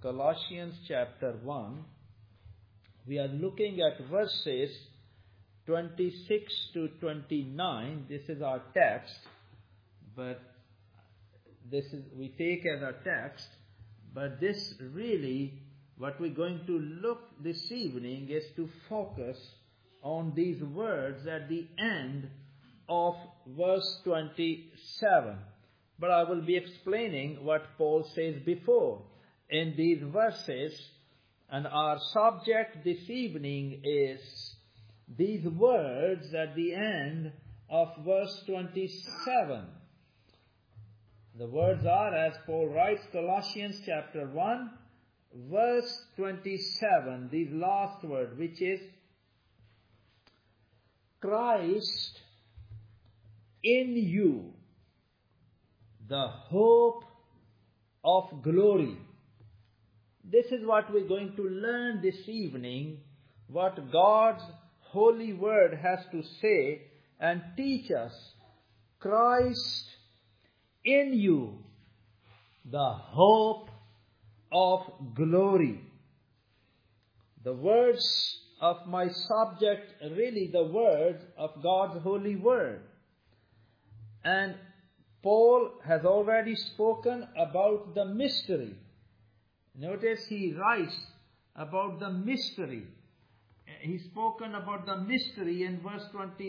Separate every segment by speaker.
Speaker 1: Colossians chapter 1. We are looking at verses 26 to 29. This is our text, but we take as our text. But this really, what we're going to look this evening is to focus on these words at the end of verse 27. But I will be explaining what Paul says before in these verses. And our subject this evening is these words at the end of verse 27. The words are, as Paul writes, Colossians chapter 1, verse 27, these last word, which is, Christ in you, the hope of glory. This is what we're going to learn this evening, what God's holy word has to say and teach us. Christ in you, the hope of glory. The words of my subject, really the words of God's holy word. And Paul has already spoken about the mystery. Notice he writes about the mystery. He's spoken about the mystery in verse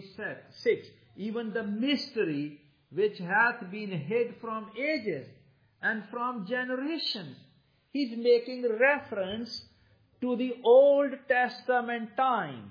Speaker 1: 26. Even the mystery which hath been hid from ages and from generations. He's making reference to the Old Testament time.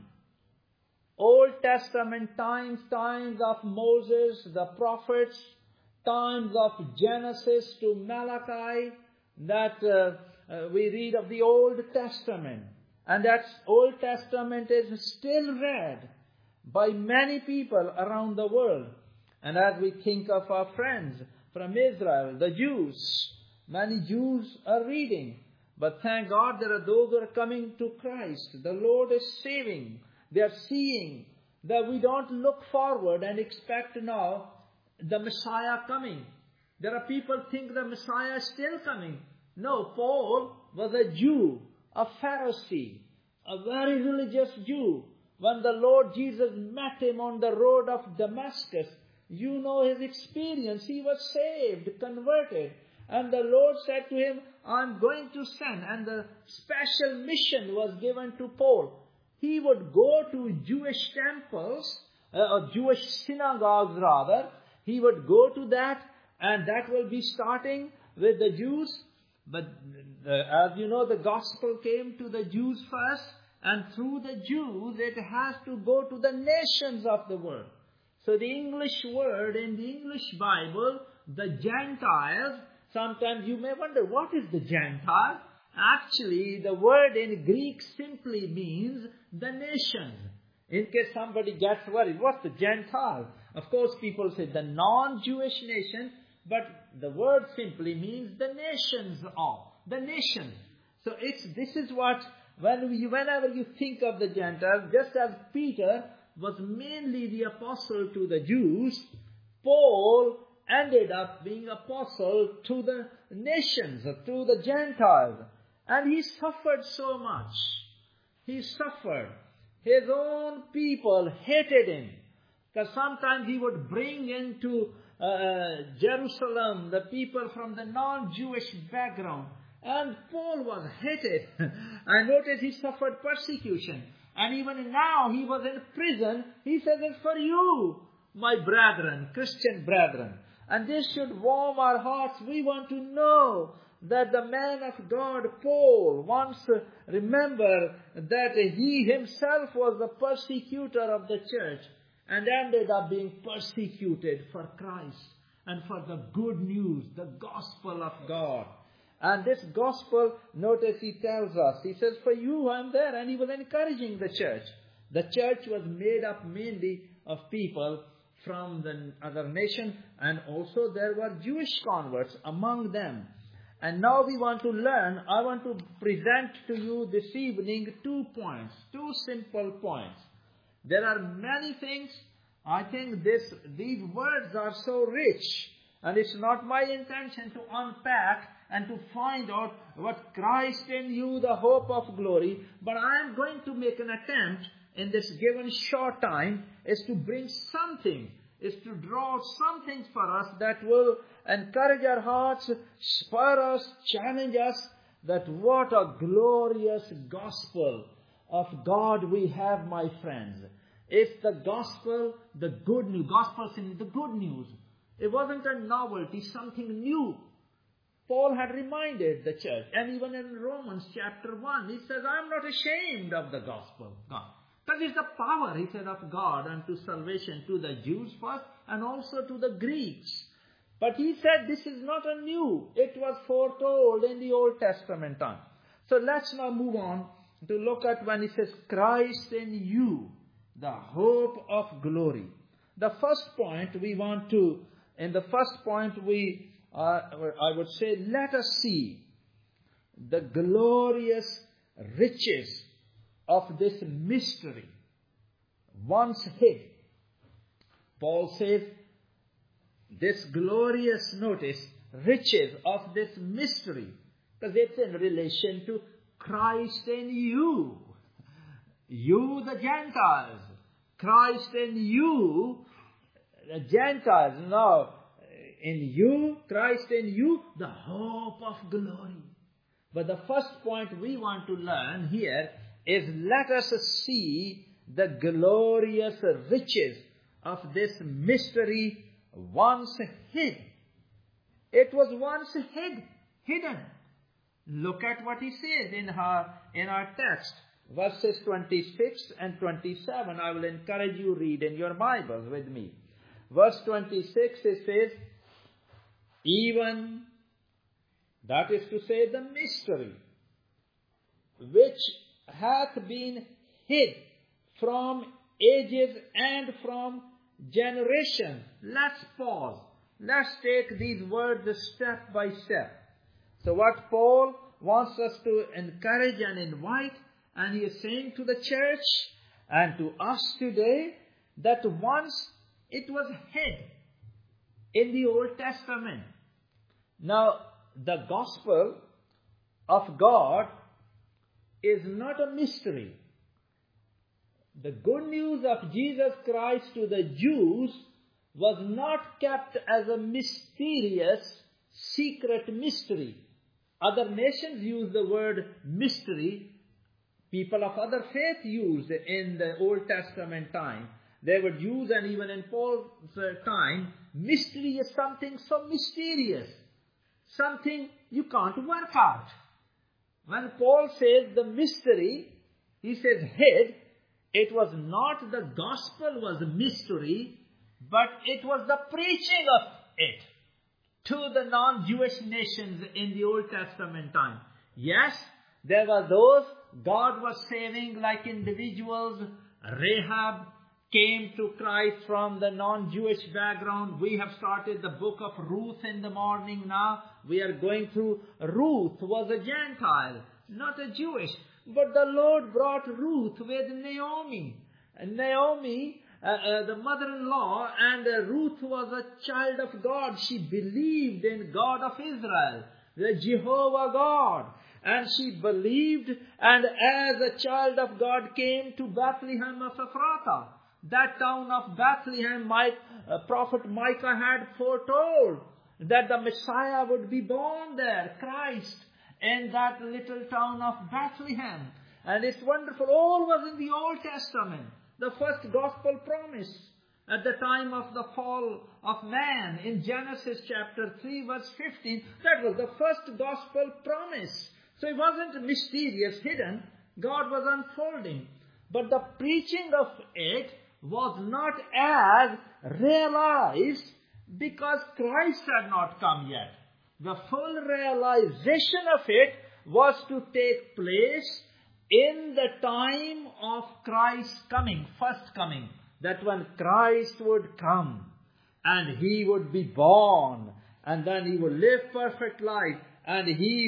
Speaker 1: Old Testament times, times of Moses, the prophets, times of Genesis to Malachi, that we read of the Old Testament. And that Old Testament is still read by many people around the world. And as we think of our friends from Israel, the Jews, many Jews are reading. But thank God there are those who are coming to Christ. The Lord is saving. They are seeing that we don't look forward and expect now the Messiah coming. There are people who think the Messiah is still coming. No, Paul was a Jew, a Pharisee, a very religious Jew. When the Lord Jesus met him on the road of Damascus, you know his experience. He was saved, converted. And the Lord said to him, I'm going to send. And the special mission was given to Paul. He would go to Jewish temples, or Jewish synagogues rather. He would go to that, and that will be starting with the Jews. But as you know, the gospel came to the Jews first, and through the Jews it has to go to the nations of the world. So the English word in the English Bible, the Gentiles, sometimes you may wonder, what is the Gentile? Actually, the word in Greek simply means the nations. In case somebody gets worried, what's the Gentile? Of course, people say the non-Jewish nation, but the word simply means the nations of, the nations. So this is what, whenever you think of the Gentiles, just as Peter was mainly the apostle to the Jews, Paul ended up being apostle to the nations, to the Gentiles. And he suffered so much. He suffered. His own people hated him. Because sometimes he would bring into Jerusalem the people from the non-Jewish background. And Paul was hated. I noticed he suffered persecution. And even now he was in prison. He says, it's for you, my brethren, Christian brethren. And this should warm our hearts. We want to know that the man of God, Paul, once remember that he himself was the persecutor of the church and ended up being persecuted for Christ and for the good news, the gospel of God. And this gospel, notice he tells us, he says, for you I'm there. And he was encouraging the church. The church was made up mainly of people from the other nation, and also there were Jewish converts among them. And now we want to learn, I want to present to you this evening 2 points, 2 simple points. There are many things, I think these words are so rich, and it's not my intention to unpack and to find out what Christ in you, the hope of glory. But I am going to make an attempt in this given short time is to bring something, is to draw some things for us that will encourage our hearts, spur us, challenge us, that what a glorious gospel of God we have, my friends. If the gospel, the good news, gospel is the good news. It wasn't a novelty, something new. Paul had reminded the church, and even in Romans chapter 1, he says, I am not ashamed of the gospel. God. That is the power, he said, of God unto salvation to the Jews first and also to the Greeks. But he said this is not a new. It was foretold in the Old Testament time. So let's now move on to look at when he says Christ in you, the hope of glory. The first point we want to, in the first point I would say, let us see the glorious riches of this mystery once hid. Paul says this glorious, notice, riches of this mystery, because it's in relation to Christ in you. You, the Gentiles. Christ in you, the Gentiles. Now, in you, Christ in you, the hope of glory. But the first point we want to learn here is let us see the glorious riches of this mystery once hid. It was once hidden. Look at what he says in our text, verses 26 and 27. I will encourage you read in your Bibles with me. Verse 26, it says, even, that is to say, the mystery, which hath been hid from ages and from generations. Let's pause. Let's take these words step by step. So what Paul wants us to encourage and invite, and he is saying to the church and to us today, that once it was hid in the Old Testament. Now, the gospel of God is not a mystery. The good news of Jesus Christ to the Jews was not kept as a mysterious, secret mystery. Other nations use the word mystery. People of other faith used in the Old Testament time. They would use, and even in Paul's time, mystery is something so mysterious. Something you can't work out. When Paul says the mystery, he says hid, it was not the gospel was a mystery, but it was the preaching of it to the non-Jewish nations in the Old Testament time. Yes, there were those God was saving, like individuals. Rahab came to Christ from the non-Jewish background. We have started the book of Ruth in the morning now. We are going through. Ruth was a Gentile, not a Jewish. But the Lord brought Ruth with Naomi. And Naomi, the mother-in-law, and Ruth was a child of God. She believed in God of Israel, the Jehovah God. And she believed, and as a child of God came to Bethlehem of Ephrathah. That town of Bethlehem, Prophet Micah had foretold that the Messiah would be born there, Christ, in that little town of Bethlehem. And it's wonderful. All was in the Old Testament. The first gospel promise at the time of the fall of man in Genesis chapter 3 verse 15. That was the first gospel promise. So it wasn't mysterious, hidden. God was unfolding. But the preaching of it was not as realized because Christ had not come yet. The full realization of it was to take place in the time of Christ's coming, first coming. That when Christ would come and he would be born and then he would live perfect life and he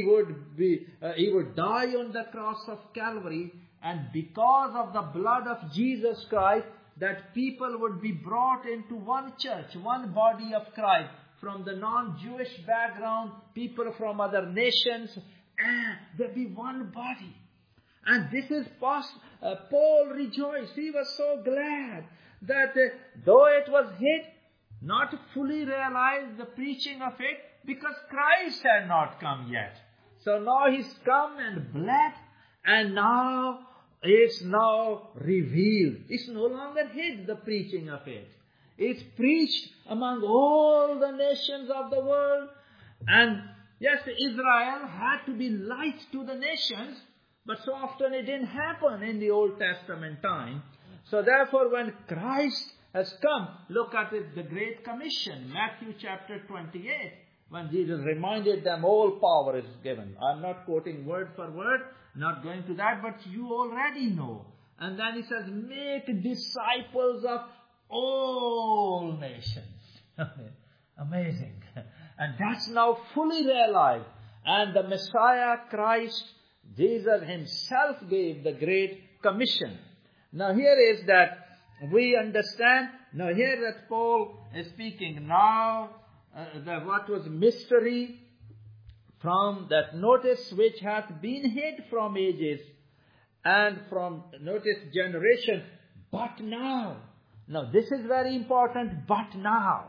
Speaker 1: would die on the cross of Calvary, and because of the blood of Jesus Christ, that people would be brought into one church, one body of Christ, from the non-Jewish background, people from other nations, and there'll be one body. And this is Paul rejoiced. He was so glad that though it was hid, not fully realized the preaching of it, because Christ had not come yet. So now he's come and bled, and now it's now revealed. It's no longer hid, the preaching of it. It's preached among all the nations of the world. And yes, Israel had to be light to the nations, but so often it didn't happen in the Old Testament time. So therefore, when Christ has come, look at it, the Great Commission, Matthew chapter 28, when Jesus reminded them all power is given. I'm not quoting word for word, not going to that, but you already know. And then he says, make disciples of all nations. Amazing. And that's now fully realized. And the Messiah, Christ, Jesus himself gave the Great Commission. Now here is that we understand, now here that Paul is speaking now, what was mystery from that notice which hath been hid from ages and from, notice, generation, but now. Now this is very important, but now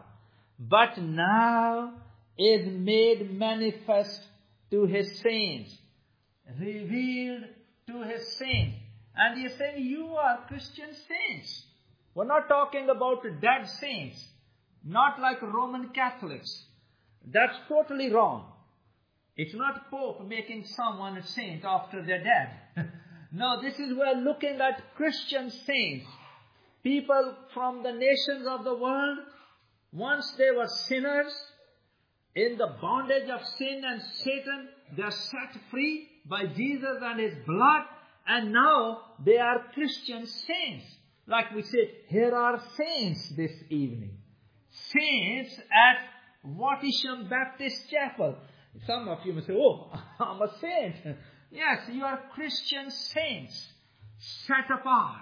Speaker 1: is made manifest to his saints, revealed to his saints. And he is saying, you are Christian saints. We're not talking about dead saints, not like Roman Catholics. That's totally wrong. It's not Pope making someone a saint after they're dead. No, this is, we're looking at Christian saints. People from the nations of the world, once they were sinners, in the bondage of sin and Satan, they are set free by Jesus and his blood, and now they are Christian saints. Like we say, here are saints this evening. Saints at Wattisham Baptist Chapel. Some of you may say, oh, I'm a saint. Yes, you are Christian saints, set apart,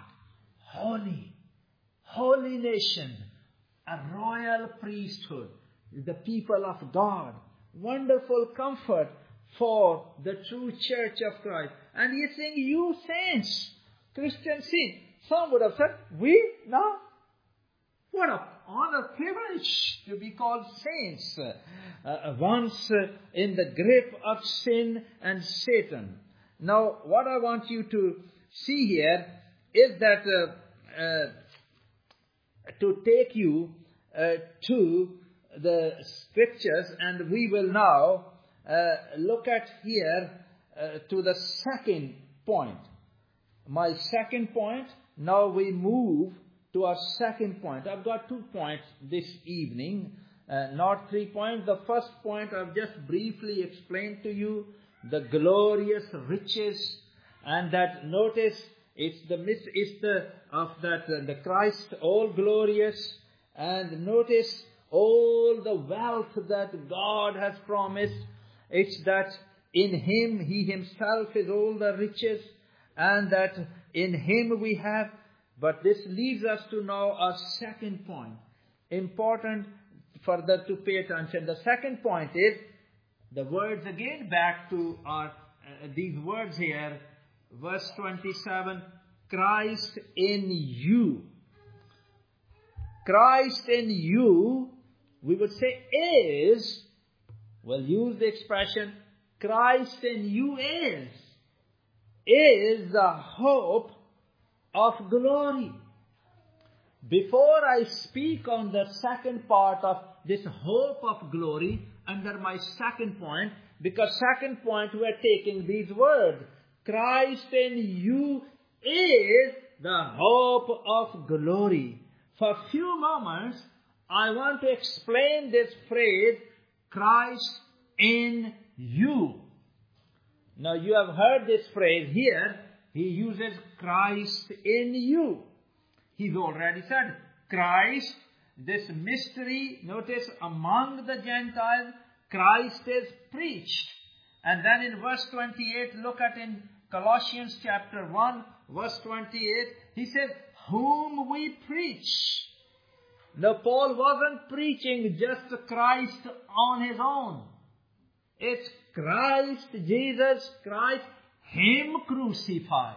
Speaker 1: holy nation, a royal priesthood, the people of God. Wonderful comfort for the true church of Christ. And he is saying, you saints, Christian saints. Some would have said, we? No. What an honor, privilege to be called saints. Once in the grip of sin and Satan. Now, what I want you to see here is that to take you to the scriptures, and we will now look at here to the second point. My second point, now we move to our second point. I've got 2 points this evening, not 3 points. The first point I've just briefly explained to you, the glorious riches, and that notice it's the Christ all glorious, and notice all the wealth that God has promised. It's that in him, he himself is all the riches, and that in him we have. But this leads us to now our second point. Important further to pay attention. The second point is the words again back to our these words here. Verse 27, Christ in you. Christ in you, we would say is, we'll use the expression, Christ in you is the hope of glory. Before I speak on the second part of this hope of glory, under my second point, because second point we are taking these words, Christ in you is the hope of glory. For a few moments, I want to explain this phrase, Christ in you. Now you have heard this phrase here. He uses Christ in you. He's already said Christ, this mystery, notice among the Gentiles, Christ is preached. And then in verse 28, look at in Colossians chapter 1, verse 28, he says, whom we preach. No, Paul wasn't preaching just Christ on his own. It's Christ, Jesus Christ, Him crucified.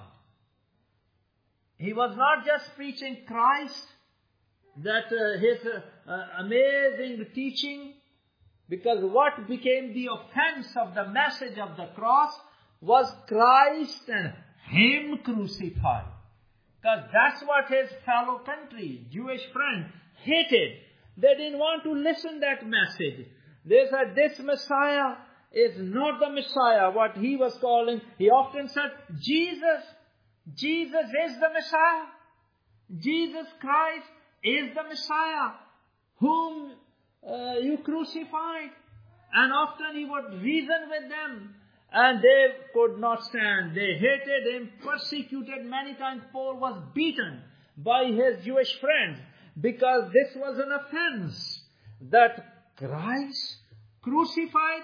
Speaker 1: He was not just preaching Christ, that his amazing teaching, because what became the offense of the message of the cross was Christ and Him crucified. Because that's what his fellow country, Jewish friends, hated. They didn't want to listen that message. They said, this Messiah is not the Messiah, what he was calling. He often said, Jesus is the Messiah. Jesus Christ is the Messiah whom you crucified. And often he would reason with them. And they could not stand. They hated him, persecuted. Many times Paul was beaten by his Jewish friends because this was an offense. That Christ crucified,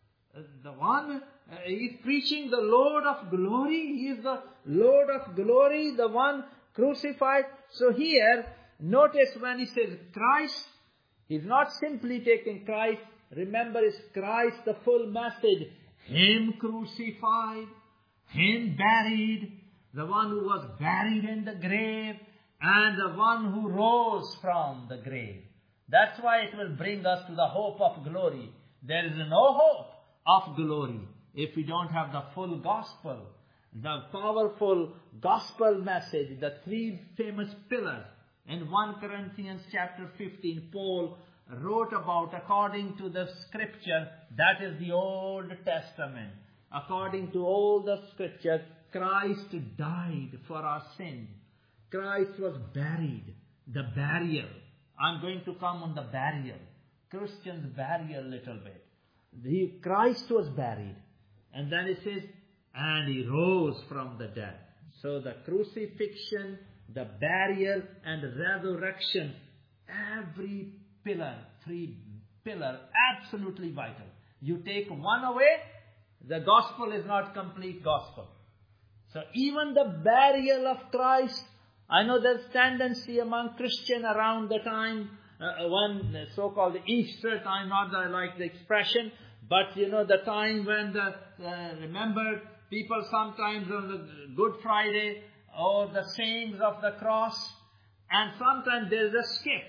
Speaker 1: the one, he is preaching the Lord of glory. He is the Lord of glory, the one crucified. So here, notice when he says Christ, he's not simply taking Christ. Remember, it's Christ, the full message. Him crucified, Him buried, the one who was buried in the grave, and the one who rose from the grave. That's why it will bring us to the hope of glory. There is no hope of glory if we don't have the full gospel, the powerful gospel message, the three famous pillars. In 1 Corinthians chapter 15, Paul wrote about, according to the scripture, that is the Old Testament. According to all the scriptures, Christ died for our sin. Christ was buried. The burial. I'm going to come on the burial. Christians bury a little bit. Christ was buried. And then it says, and He rose from the dead. So the crucifixion, the burial, and the resurrection, every pillar, three pillar, absolutely vital. You take one away, the gospel is not complete gospel. So even the burial of Christ, I know there's tendency among Christians around the time when the so-called Easter time, not that I like the expression, but the time when remember people sometimes on the Good Friday or the sayings of the cross, and sometimes there's a skip.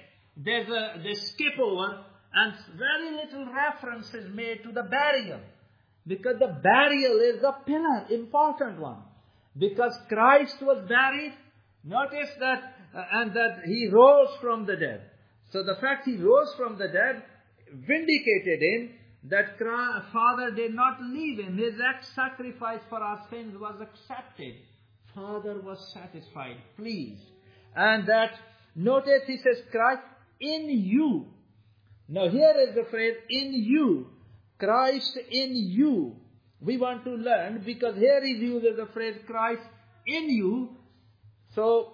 Speaker 1: They skip over, and very little reference is made to the burial. Because the burial is the pillar, important one. Because Christ was buried, notice that, and that He rose from the dead. So the fact He rose from the dead vindicated Him, that Father did not leave Him. His sacrifice for our sins was accepted. Father was satisfied, pleased. And that, notice He says, Christ in you. Now here is the phrase, in you. Christ in you. We want to learn, because here He uses the phrase, Christ in you. So,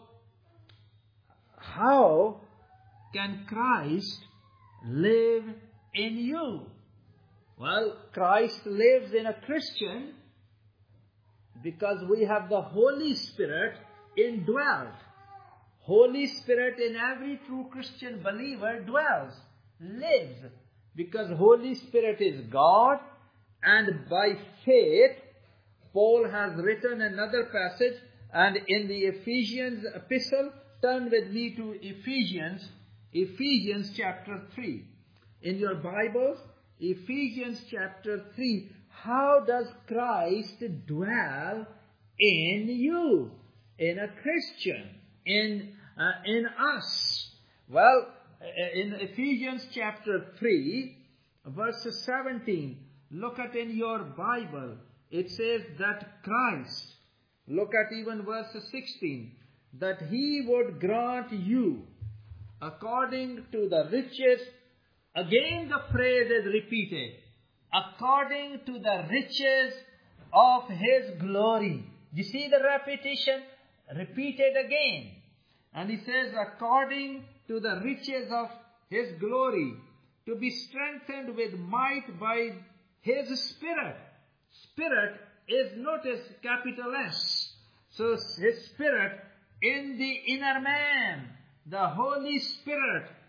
Speaker 1: how can Christ live in you? Well, Christ lives in a Christian because we have the Holy Spirit indwelt. Holy Spirit in every true Christian believer dwells, lives, because Holy Spirit is God, and by faith, Paul has written another passage, and in the Ephesians epistle, turn with me to Ephesians chapter 3. In your Bibles, Ephesians chapter 3, how does Christ dwell in you, in a Christian, in us? Well, in Ephesians chapter 3, verse 17, look at in your Bible, it says that Christ, look at even verse 16, that He would grant you, according to the riches, again the phrase is repeated, according to the riches of His glory. You see the repetition? Repeated again. And He says, according to the riches of His glory, to be strengthened with might by His Spirit. Spirit is, notice, capital S. So His Spirit in the inner man. The Holy Spirit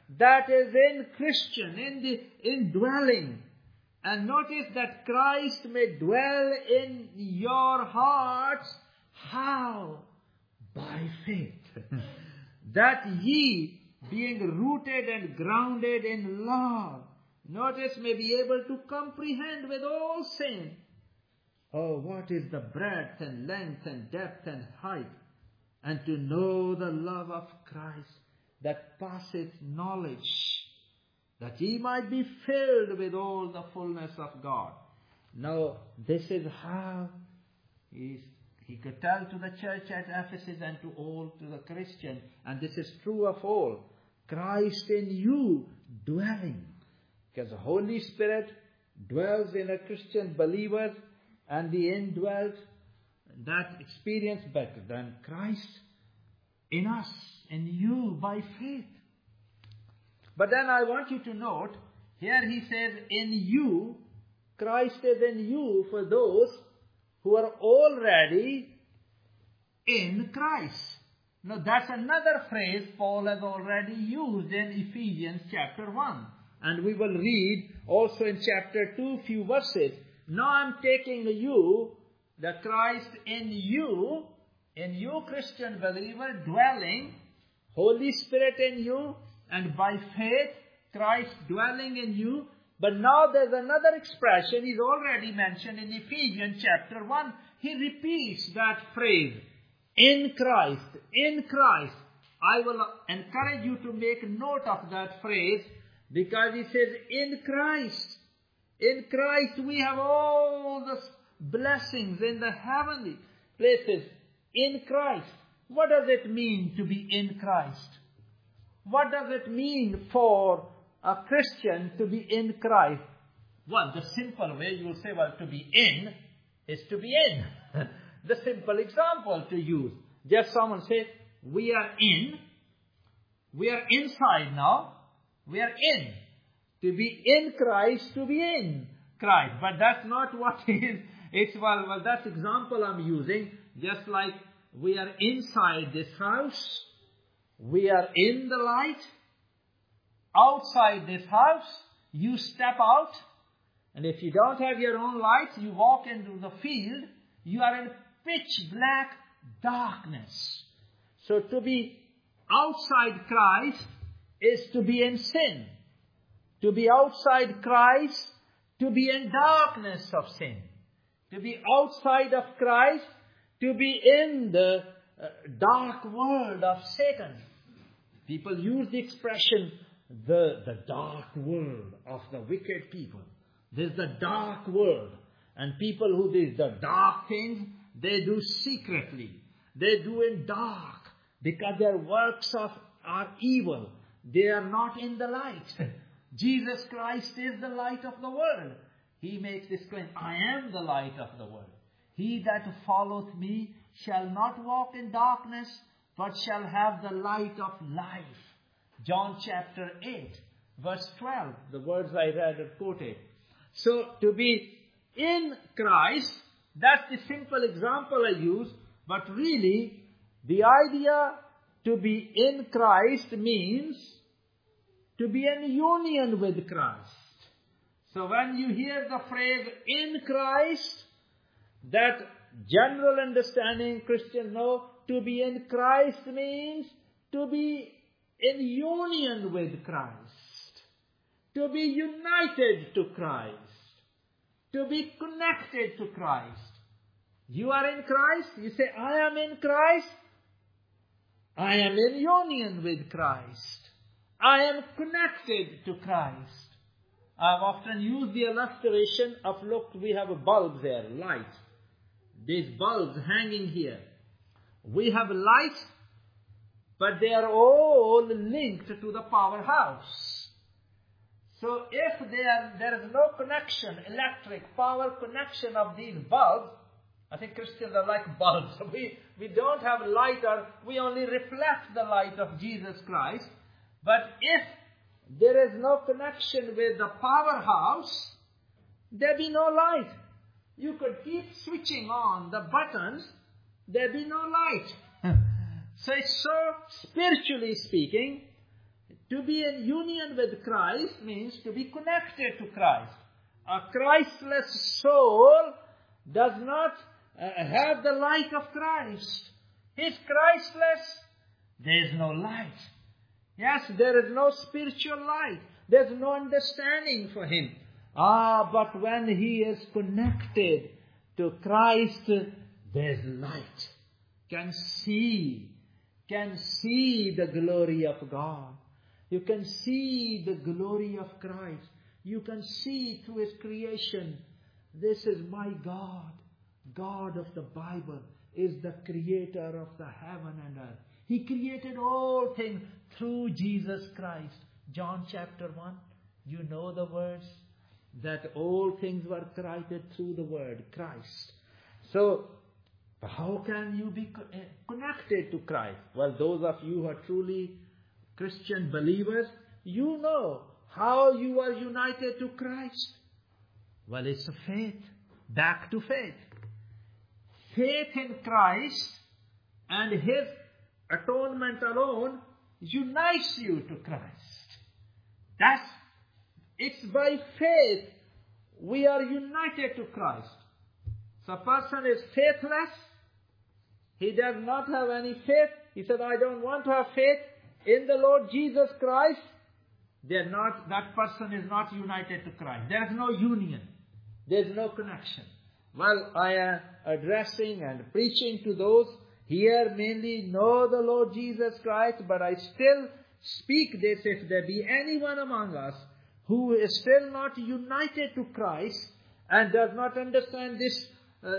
Speaker 1: that is in Christian, in the indwelling. And notice that Christ may dwell in your hearts. How? By faith. That ye, being rooted and grounded in love, notice, may be able to comprehend with all saints. Oh, what is the breadth and length and depth and height, and to know the love of Christ that passeth knowledge, that ye might be filled with all the fullness of God. Now, this is how he could tell to the church at Ephesus and to all, to the Christian, and this is true of all. Christ in you dwelling. Because the Holy Spirit dwells in a Christian believer, and the indwelt, that experience better than Christ in us, in you, by faith. But then I want you to note, here he says, in you, Christ is in you for those who are already in Christ. Now that's another phrase Paul has already used in Ephesians chapter 1. And we will read also in chapter 2 few verses. Now I'm taking you, the Christ in you Christian believer, dwelling, Holy Spirit in you, and by faith, Christ dwelling in you. But now there's another expression he's already mentioned in Ephesians chapter 1. He repeats that phrase, in Christ, in Christ. I will encourage you to make note of that phrase, because he says, in Christ. In Christ we have all the blessings in the heavenly places. In Christ. What does it mean to be in Christ? What does it mean for a Christian to be in Christ? Well, the simple way you will say, well, to be in is to be in. The simple example to use. Just someone says, we are in. We are inside now. We are in. To be in Christ, to be in Christ. But that's not what it is. It's, well, that's example I'm using. Just like we are inside this house. We are in the light. Outside this house, you step out. And if you don't have your own light, you walk into the field. You are in pitch black darkness. So to be outside Christ is to be in sin. To be outside Christ, to be in darkness of sin. To be outside of Christ, to be in the dark world of Satan. People use the expression, the dark world of the wicked people. There's the dark world. And people who do the dark things, they do secretly. They do in dark. Because their works are evil. They are not in the light. Jesus Christ is the light of the world. He makes this claim, I am the light of the world. He that followeth me shall not walk in darkness, but shall have the light of life. John chapter 8, verse 12, the words I read and quoted. So to be in Christ, that's the simple example I use, but really the idea to be in Christ means to be in union with Christ. So when you hear the phrase in Christ, that general understanding Christians know, to be in Christ means to be in union with Christ, to be united to Christ, to be connected to Christ. You are in Christ, you say, I am in Christ, I am in union with Christ. I am connected to Christ. I've often used the illustration of, look, we have a bulb there, light. These bulbs hanging here. We have light, but they are all linked to the powerhouse. So if there is no connection, electric power connection of these bulbs, I think Christians are like bulbs. We don't have light, or we only reflect the light of Jesus Christ. But if there is no connection with the powerhouse, there be no light. You could keep switching on the buttons, there be no light. So it's so, spiritually speaking, To be in union with Christ means to be connected to Christ. A Christless soul does not have the light of Christ. He's Christless. There is no light. Yes, there is no spiritual light. There's no understanding for him. But when he is connected to Christ, there's light. Can see the glory of God. You can see the glory of Christ. You can see through His creation. This is my God. God of the Bible is the creator of the heaven and earth. He created all things through Jesus Christ. John chapter 1, you know the words that all things were created through the word, Christ. So, how can you be connected to Christ? Well, those of you who are truly Christian believers, you know how you are united to Christ. Well, it's a faith. Back to faith. Faith in Christ and His atonement alone unites you to Christ. It's by faith we are united to Christ. So a person is faithless. He does not have any faith. He said, I don't want to have faith in the Lord Jesus Christ. That person is not united to Christ. There is no union. There is no connection. Well, I am addressing and preaching to those here mainly know the Lord Jesus Christ, but I still speak this, if there be anyone among us who is still not united to Christ and does not understand this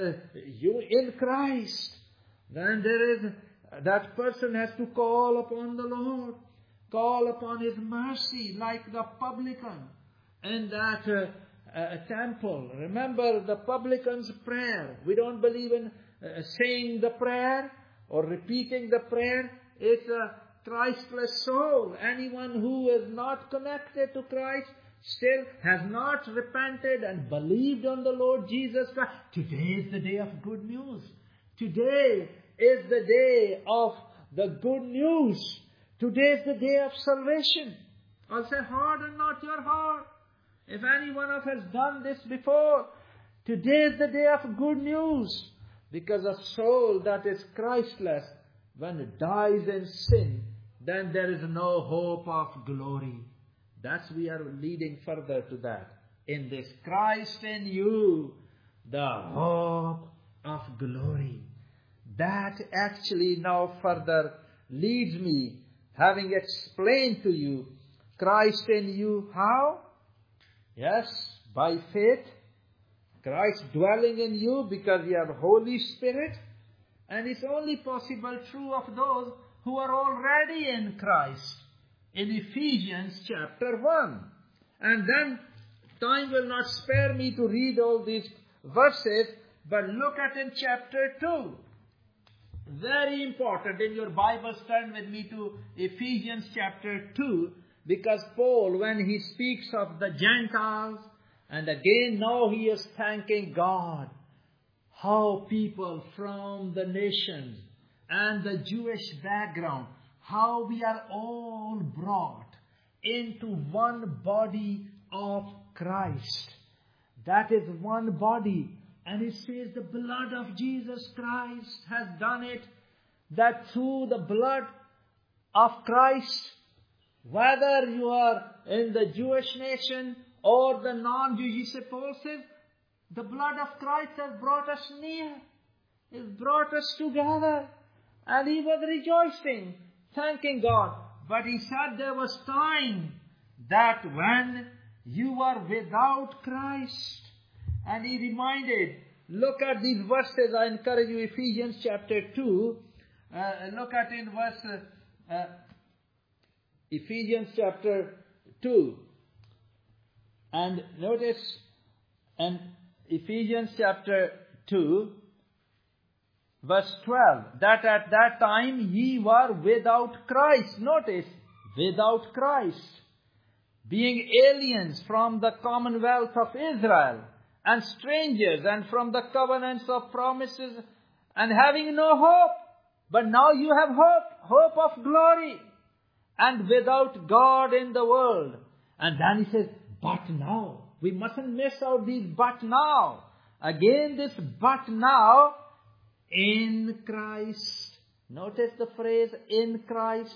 Speaker 1: in Christ, then that person has to call upon the Lord, call upon His mercy, like the publican in that temple. Remember the publican's prayer. We don't believe in saying the prayer or repeating the prayer. It's a Christless soul. Anyone who is not connected to Christ still has not repented and believed on the Lord Jesus Christ. Today is the day of good news. Today is the day of the good news. Today is the day of salvation. I'll say, harden not your heart. If any one of us has done this before, today is the day of good news. Because a soul that is Christless, when it dies in sin, then there is no hope of glory. We are leading further to that. In this Christ in you, the hope of glory. That actually now further leads me, having explained to you, Christ in you, how? Yes, by faith. Christ dwelling in you because you have Holy Spirit. And it's only possible true of those who are already in Christ. In Ephesians chapter 1. And then, time will not spare me to read all these verses, but look at in chapter 2. Very important. In your Bibles, turn with me to Ephesians chapter 2, because Paul, when he speaks of the Gentiles, and again now he is thanking God, how people from the nations and the Jewish background, how we are all brought into one body of Christ. That is one body. And it says the blood of Jesus Christ has done it. That through the blood of Christ, whether you are in the Jewish nation or the non-Jewish, Paul says, the blood of Christ has brought us near. It brought us together. And he was rejoicing, thanking God. But he said there was time that when you were without Christ. And he reminded, look at these verses. I encourage you, Ephesians chapter 2. Look at in verse, Ephesians chapter 2. And notice, and Ephesians chapter 2, verse 12, that at that time ye were without Christ. Notice, without Christ, being aliens from the commonwealth of Israel, and strangers, and from the covenants of promises, and having no hope. But now you have hope, hope of glory. and without God in the world. And then he says, but now. We mustn't miss out these but now. Again this but now in Christ. Notice the phrase in Christ.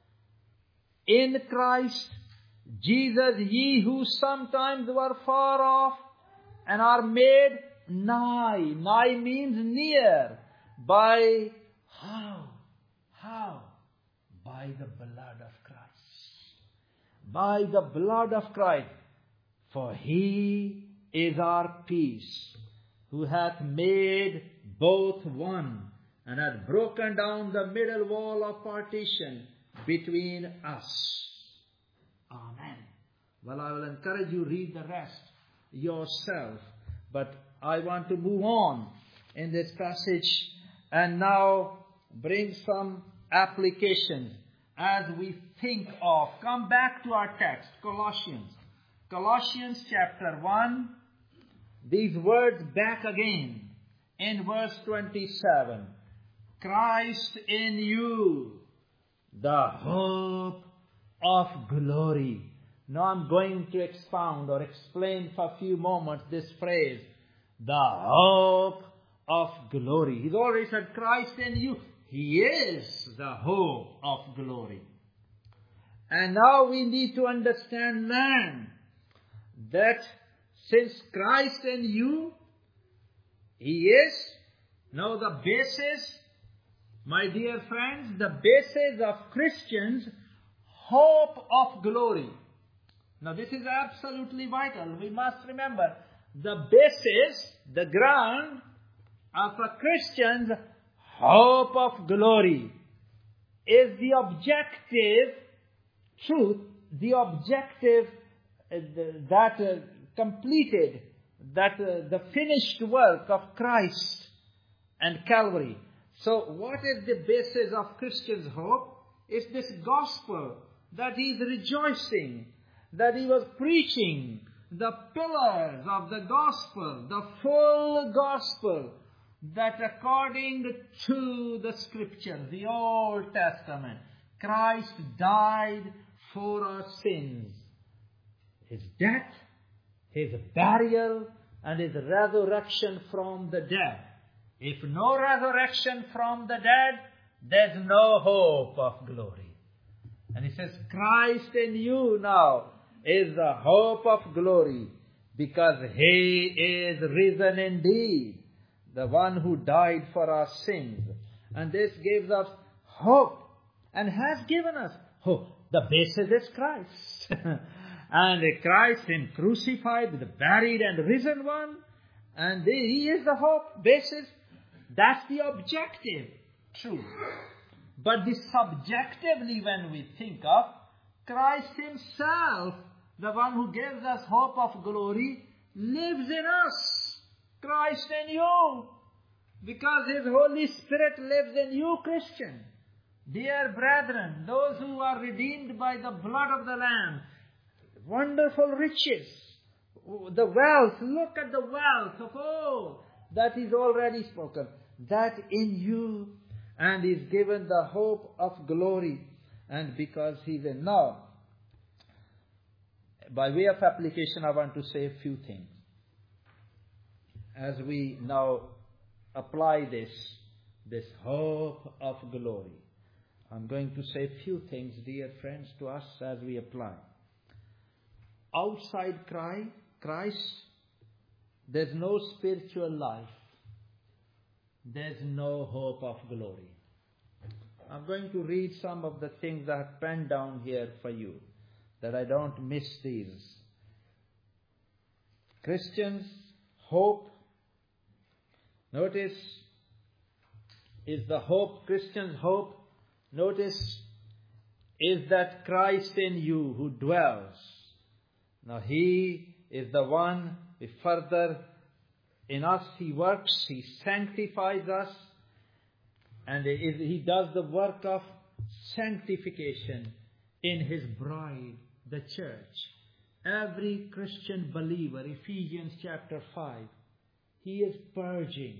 Speaker 1: In Christ Jesus, ye who sometimes were far off and are made nigh. Nigh means near. By how? How? By the blood of Christ. By the blood of Christ. For he is our peace, who hath made both one, and hath broken down the middle wall of partition between us. Amen. Well, I will encourage you, read the rest yourself. But I want to move on in this passage and now bring some applications as we think of. Come back to our text, Colossians. Colossians chapter 1. These words back again in verse 27. Christ in you, the hope of glory. Now I'm going to expound or explain for a few moments this phrase, the hope of glory. He's already said Christ in you. He is the hope of glory. And now we need to understand, man, that since Christ in you, He is, now the basis, my dear friends, the basis of Christians' hope of glory. Now this is absolutely vital. We must remember the basis, the ground of a Christian's hope of glory is the objective truth, the objective completed, the finished work of Christ and Calvary. So what is the basis of Christian's hope? It's this gospel that he is rejoicing, that he was preaching, the pillars of the gospel, the full gospel, that according to the scripture, the Old Testament, Christ died for our sins. His death, His burial, and His resurrection from the dead. If no resurrection from the dead, there's no hope of glory. And he says, Christ in you now is the hope of glory, because He is risen indeed, the one who died for our sins. And this gives us hope, and has given us hope. The basis is Christ. And Christ Him crucified, the buried and risen one. And He is the hope basis. That's the objective truth. But the subjectively, when we think of Christ Himself, the one who gives us hope of glory, lives in us. Christ in you. Because His Holy Spirit lives in you, Christian. Dear brethren, those who are redeemed by the blood of the Lamb, wonderful riches, the wealth, look at the wealth of all that is already spoken. That in you, and is given the hope of glory, and because He's in. Now, by way of application, I want to say a few things. As we now apply this hope of glory, I'm going to say a few things, dear friends, to us as we apply. Outside Christ, there's no spiritual life. There's no hope of glory. I'm going to read some of the things I have penned down here for you, that I don't miss these. Christians' hope, notice, is the hope, Christians' hope, notice, is that Christ in you who dwells. Now He is the one, further in us He works, He sanctifies us, and He does the work of sanctification in His bride, the church. Every Christian believer, Ephesians chapter 5, He is purging,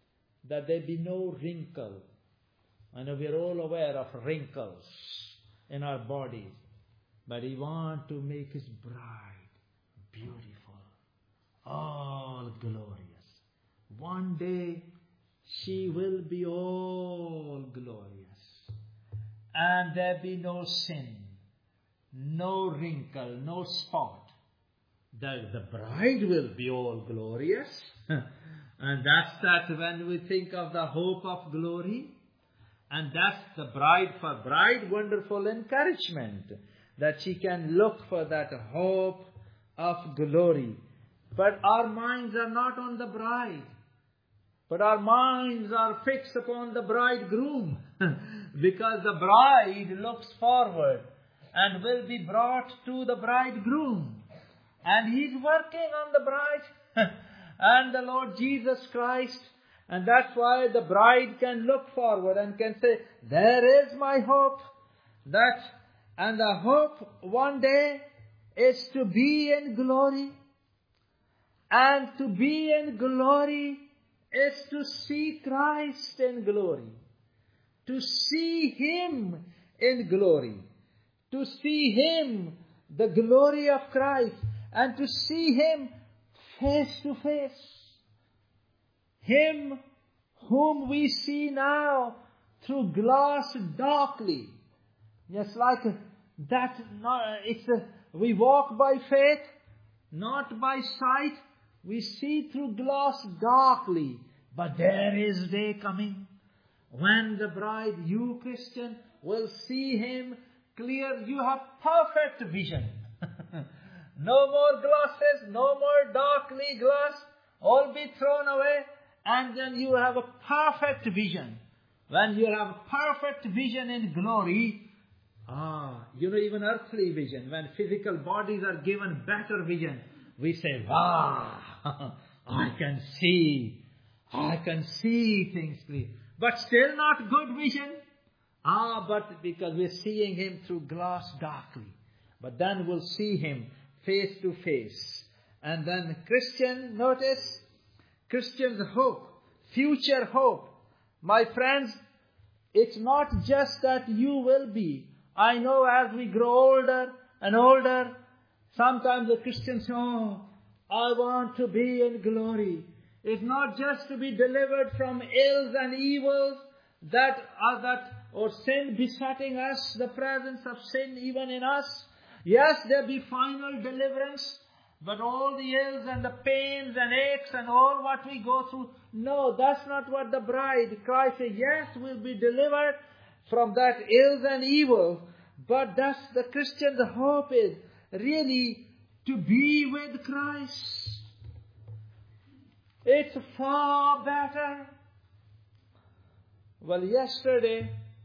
Speaker 1: that there be no wrinkle. I know we are all aware of wrinkles in our bodies. But He wants to make His bride beautiful, all glorious. One day she will be all glorious. And there be no sin, no wrinkle, no spot. The bride will be all glorious. And that's that when we think of the hope of glory. And that's the bride for bride, wonderful encouragement. That she can look for that hope of glory. But our minds are not on the bride. But our minds are fixed upon the bridegroom. Because the bride looks forward and will be brought to the bridegroom. And He's working on the bride. And the Lord Jesus Christ. And that's why the bride can look forward and can say, there is my hope. And the hope one day is to be in glory. And to be in glory is to see Christ in glory. To see Him in glory. To see Him, the glory of Christ. And to see Him face to face. Him whom we see now through glass darkly. Just like that, we walk by faith, not by sight. We see through glass darkly. But there is day coming when the bride, you Christian, will see Him clear. You have perfect vision. No more glasses, no more darkly glass. All be thrown away. And then you have a perfect vision. When you have perfect vision in glory, even earthly vision, when physical bodies are given better vision, we say, wow, I can see things clear. But still not good vision. But because we're seeing Him through glass darkly. But then we'll see Him face to face. And then Christian's hope, future hope. My friends, it's not just that you will be. I know as we grow older and older, sometimes the Christians say, I want to be in glory. It's not just to be delivered from ills and evils or sin besetting us, the presence of sin even in us. Yes, there be final deliverance, but all the ills and the pains and aches and all what we go through, no, that's not what the bride, Christ said. Yes, we'll be delivered from that ills and evil, but that's the Christian's hope is really to be with Christ. It's far better. Well, yesterday,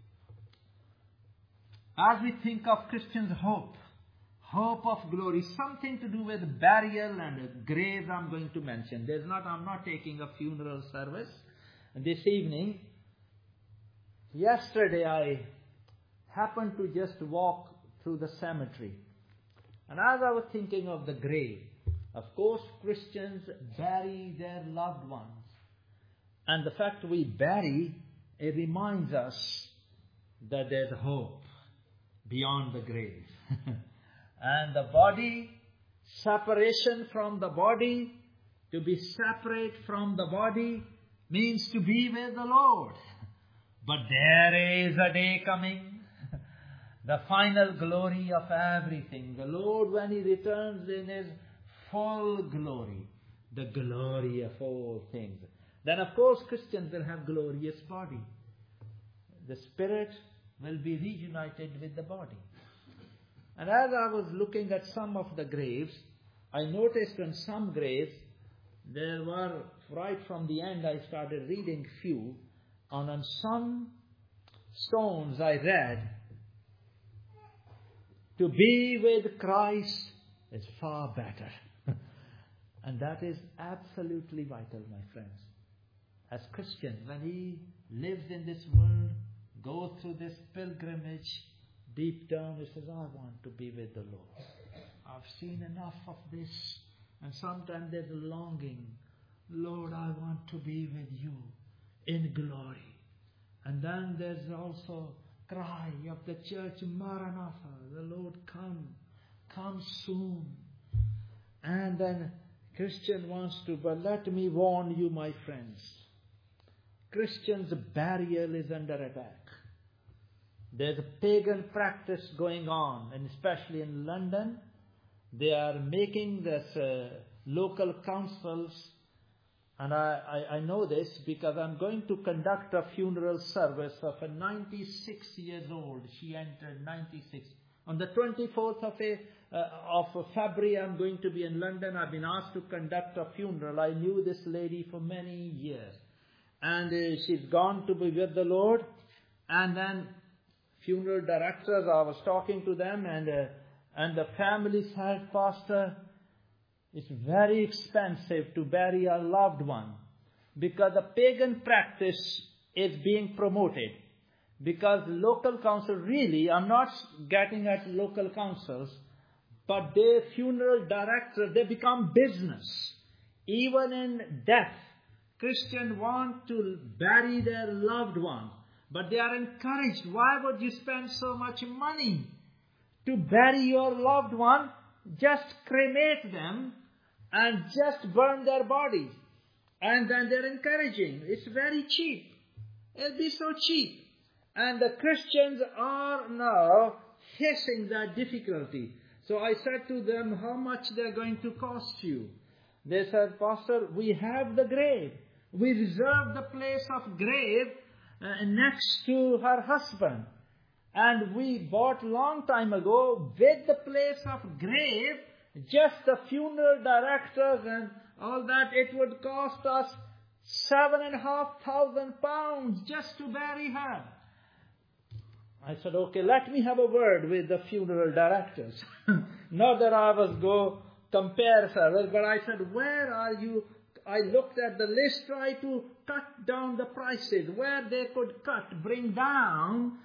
Speaker 1: as we think of Christian's hope of glory, something to do with burial and graves I'm going to mention. I'm not taking a funeral service this evening. Yesterday I happened to just walk through the cemetery. And as I was thinking of the grave, of course Christians bury their loved ones. And the fact we bury, it reminds us that there's hope beyond the grave. And the body, separation from the body, to be separate from the body means to be with the Lord. But there is a day coming, the final glory of everything. The Lord, when He returns in His full glory, the glory of all things. Then of course Christians will have glorious body. The spirit will be reunited with the body. And as I was looking at some of the graves, I noticed on some graves, there were, right from the end I started reading few, and on some stones I read, to be with Christ is far better. And that is absolutely vital, my friends. As Christians, when He lives in this world, goes through this pilgrimage, deep down He says, I want to be with the Lord. I've seen enough of this. And sometimes there's a longing. Lord, I want to be with You in glory. And then there's also cry of the church, Maranatha, the Lord come soon. And then Christian wants to, but let me warn you, my friends, Christians' burial is under attack. There's a pagan practice going on, and especially in London, they are making this local councils, and I know this because I'm going to conduct a funeral service of a 96 years old. She entered 96. On the 24th of February, I'm going to be in London. I've been asked to conduct a funeral. I knew this lady for many years. And she's gone to be with the Lord. And then funeral directors, I was talking to them, and the family said, Pastor, it's very expensive to bury a loved one because the pagan practice is being promoted. Because local council, really, I'm not getting at local councils, but their funeral directors, they become business. Even in death, Christians want to bury their loved ones, but they are encouraged. Why would you spend so much money to bury your loved one? Just cremate them and just burn their bodies. And then they're encouraging. It's very cheap. It'll be so cheap. And the Christians are now facing that difficulty. So I said to them, how much they're going to cost you? They said, Pastor, we have the grave. We reserved the place of grave next to her husband. And we bought long time ago with the place of grave, just the funeral directors and all that, it would cost us £7,500 just to bury her. I said, okay, let me have a word with the funeral directors. Not that I was go compare service, but I said, where are you? I looked at the list, tried to cut down the prices, where they could bring down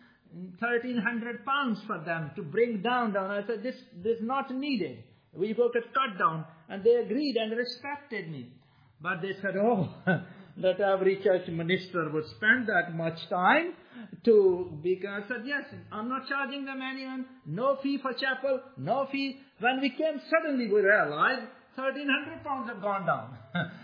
Speaker 1: £1,300 for them to bring down. I said, this is not needed. We could cut down. And they agreed and respected me. But they said, that every church minister would spend that much time because I said, yes, I'm not charging them anyone, no fee for chapel, no fee. When we came, suddenly we realized £1,300 have gone down.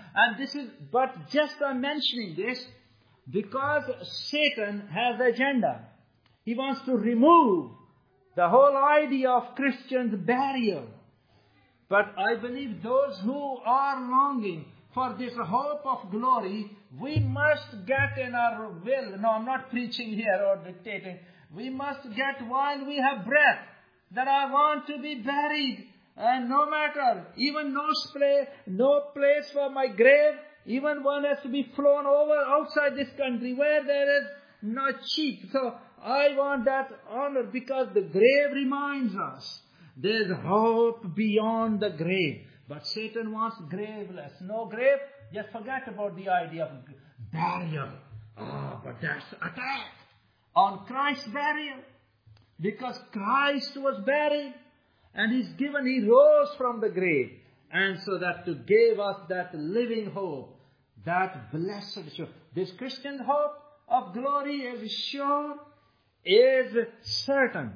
Speaker 1: But just I'm mentioning this because Satan has agenda. He wants to remove the whole idea of Christians' burial. But I believe those who are longing for this hope of glory, we must get in our will. No, I'm not preaching here or dictating. We must get while we have breath that I want to be buried. And no matter, even no place for my grave, even one has to be flown over outside this country where there is no cheap. So I want that honor because the grave reminds us there's hope beyond the grave. But Satan wants graveless. No grave, just forget about the idea of burial. But that's attack on Christ's burial. Because Christ was buried and he rose from the grave. And so that to give us that living hope, that blessed sure. This Christian hope of glory is sure, is certain.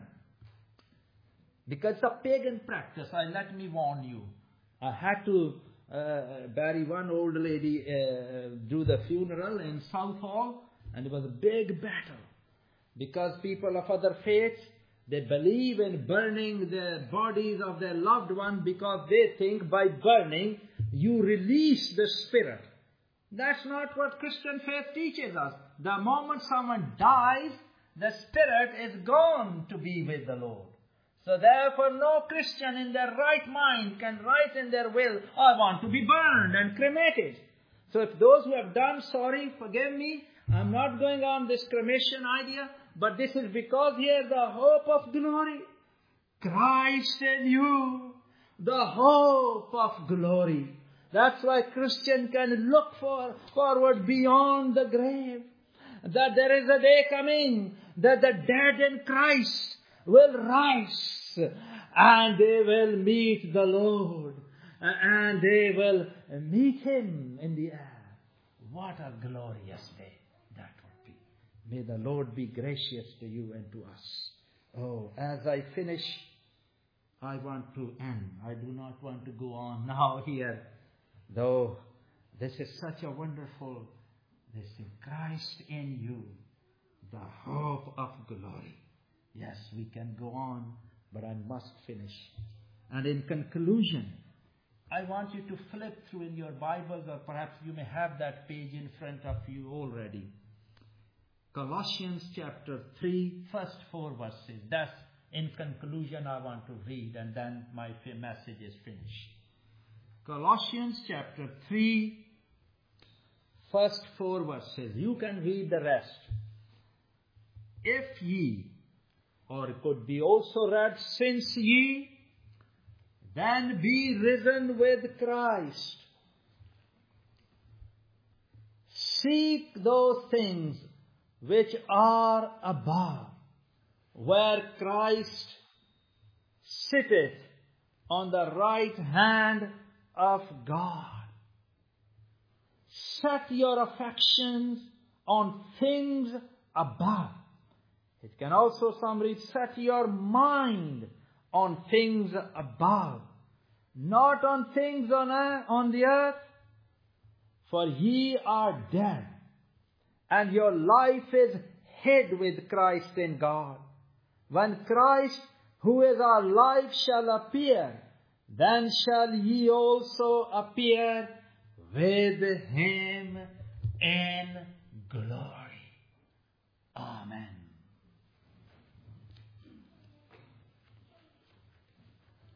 Speaker 1: Because it's a pagan practice, let me warn you. I had to bury one old lady, do the funeral in Southall, and it was a big battle. Because people of other faiths, they believe in burning the bodies of their loved one because they think by burning, you release the spirit. That's not what Christian faith teaches us. The moment someone dies, the spirit is gone to be with the Lord. So therefore, no Christian in their right mind can write in their will, I want to be burned and cremated. So if those who have done, sorry, forgive me, I'm not going on this cremation idea, but this is because here the hope of glory. Christ in you, the hope of glory. That's why Christian can look forward beyond the grave. That there is a day coming that the dead in Christ will rise and they will meet the Lord and they will meet Him in the air. What a glorious day that would be. May the Lord be gracious to you and to us. Oh, as I finish, I want to end. I do not want to go on now here, though this is such a wonderful, this is Christ in you, the hope of glory. Yes, we can go on, but I must finish. And in conclusion, I want you to flip through in your Bibles, or perhaps you may have that page in front of you already. Colossians chapter 3, first 4 verses. That's in conclusion I want to read, and then my message is finished. Colossians chapter 3, first 4 verses. You can read the rest. If ye, or it could be also read, since ye, then be risen with Christ. Seek those things which are above, where Christ sitteth on the right hand of God. Set your affections on things above. It can also, some read, set your mind on things above, not on things on the earth, for ye are dead, and your life is hid with Christ in God. When Christ, who is our life, shall appear, then shall ye also appear with him in glory. Amen.